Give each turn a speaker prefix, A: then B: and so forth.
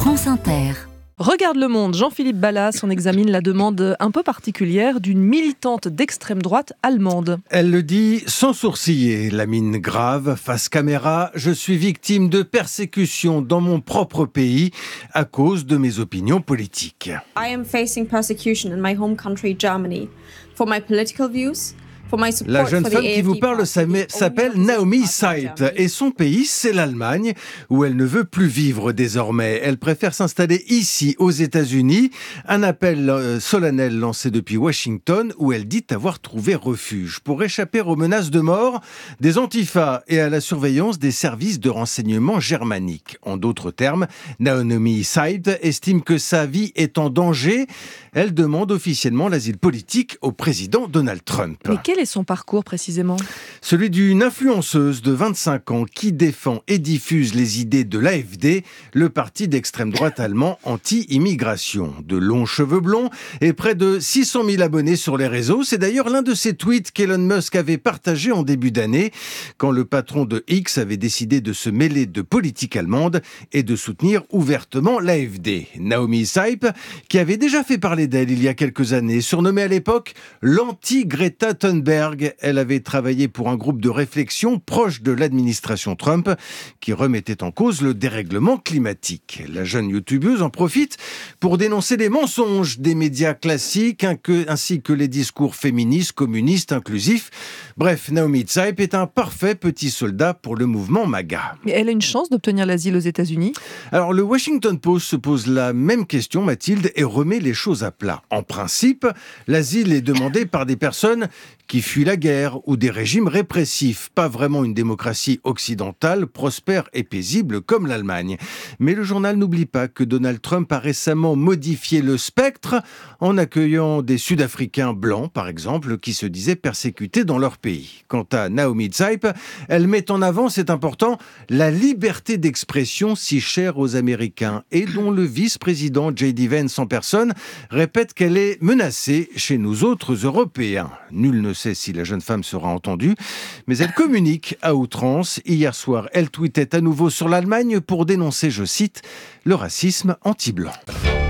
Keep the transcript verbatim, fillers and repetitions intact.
A: France Inter.
B: Regarde le monde, Jean-Philippe Ballas, on examine la demande un peu particulière d'une militante d'extrême droite allemande.
C: Elle le dit sans sourciller, la mine grave, face caméra. Je suis victime de persécution dans mon propre pays à cause de mes opinions politiques.
D: I am facing persecution in my home country, Germany, for my political views.
C: La jeune femme qui vous parle s'appelle Naomi Seipt et son pays, c'est l'Allemagne, où elle ne veut plus vivre désormais. Elle préfère s'installer ici, aux États-Unis. Un appel solennel lancé depuis Washington, où elle dit avoir trouvé refuge pour échapper aux menaces de mort des antifas et à la surveillance des services de renseignement germaniques. En d'autres termes, Naomi Seipt estime que sa vie est en danger. Elle demande officiellement l'asile politique au président Donald Trump.
B: Mais quel est son parcours précisément ?
C: Celui d'une influenceuse de vingt-cinq ans qui défend et diffuse les idées de l'A F D, le parti d'extrême droite allemand anti-immigration. De longs cheveux blonds et près de six cent mille abonnés sur les réseaux. C'est d'ailleurs l'un de ces tweets qu'Elon Musk avait partagé en début d'année, quand le patron de X avait décidé de se mêler de politique allemande et de soutenir ouvertement l'A F D. Naomi Seipt, qui avait déjà fait parler d'elle il y a quelques années, surnommée à l'époque l'anti-Greta Thunberg. Elle avait travaillé pour un groupe de réflexion proche de l'administration Trump qui remettait en cause le dérèglement climatique. La jeune youtubeuse en profite pour dénoncer les mensonges des médias classiques ainsi que les discours féministes, communistes, inclusifs. Bref, Naomi Seipt est un parfait petit soldat pour le mouvement MAGA.
B: Mais elle a une chance d'obtenir l'asile aux États-Unis ?
C: Alors, le Washington Post se pose la même question, Mathilde, et remet les choses à plat. En principe, l'asile est demandé par des personnes qui fuient la guerre ou des régimes répressifs, pas vraiment une démocratie occidentale, prospère et paisible comme l'Allemagne. Mais le journal n'oublie pas que Donald Trump a récemment modifié le spectre en accueillant des Sud-Africains blancs, par exemple, qui se disaient persécutés dans leur pays. Quant à Naomi Seipt, elle met en avant, c'est important, la liberté d'expression si chère aux Américains et dont le vice-président J D Vance en personne répète qu'elle est menacée chez nous autres Européens. Nul ne sait si la jeune femme sera entendue, mais elle communique à outrance. Hier soir, elle tweetait à nouveau sur l'Allemagne pour dénoncer, je cite, le racisme anti-blanc.